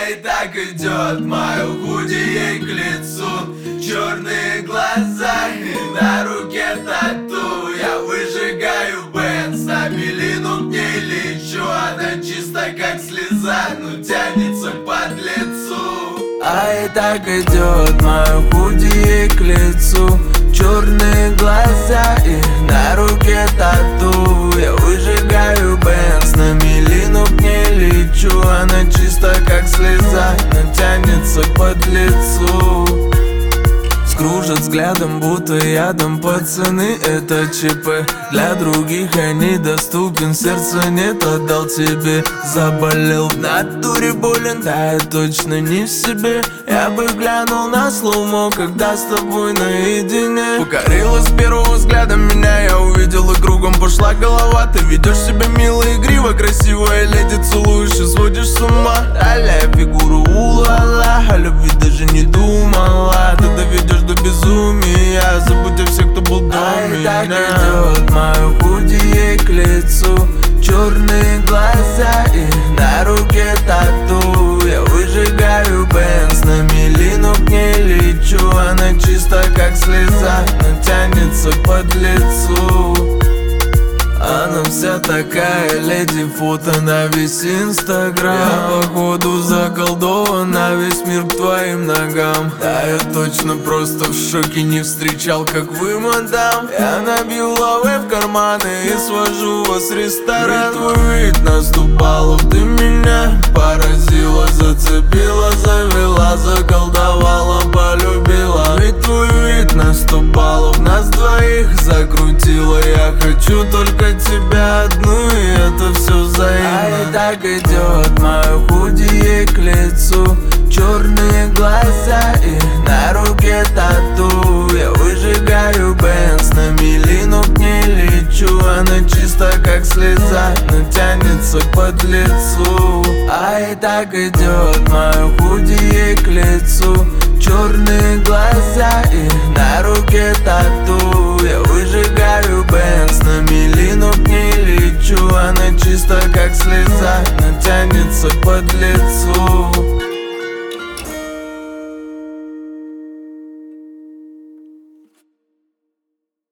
и так идет мое худи ей к лицу. Черные глаза и на руке тату. Я выжигаю Бенз, на милину к ней лечу. Она чисто как слеза, но тянется к подлецу. И так идет мое худи ей к лицу. Черные глаза и на руке тату. Я выжигаю Бенз, на милину к ней лечу. Она чисто как слеза, но тянется к подлецу. Кружат взглядом, будто ядом. Пацаны, это ЧП. Для других я недоступен, сердца нет, отдал тебе. Заболел в натуре, болен, да я точно не в себе. Я бы глянул на слоумо, когда с тобой наедине. Покорила с первого взгляда меня, я увидел и кругом пошла голова. Ты ведешь себя мило, игриво, красивая леди, целуешь и сводишь с ума. Далее фигуру улала, о любви даже не думала. Ты доведешь до безумия, забудь о всех, кто был до меня. И так идет мое худи ей к лицу. Черные глаза и на руке тату. Я выжигаю Бенз, на милину к ней лечу. Она чисто как слеза, но тянется к подлецу. Она вся такая леди, фото на весь инстаграм. Я походу заколдован, на весь мир к твоим ногам. Да, я точно просто в шоке, не встречал, как вы, мадам. Я набью лавы в карманы и свожу вас в ресторан. Твой вид наступал, ты меня поразила, зацепила, завела, заколдовала, полюбила. Ведь твой вид наступал, в нас двоих закрутила. Я хочу только тебя одну, и это все взаимно. И так идет мое худи ей к лицу. Черные глаза и на руке тату. Я выжигаю Бенз, на милину к ней лечу. Она чисто как слеза, но тянется к подлецу. И так идет мое худи ей к лицу. Черные глаза и на руке тату.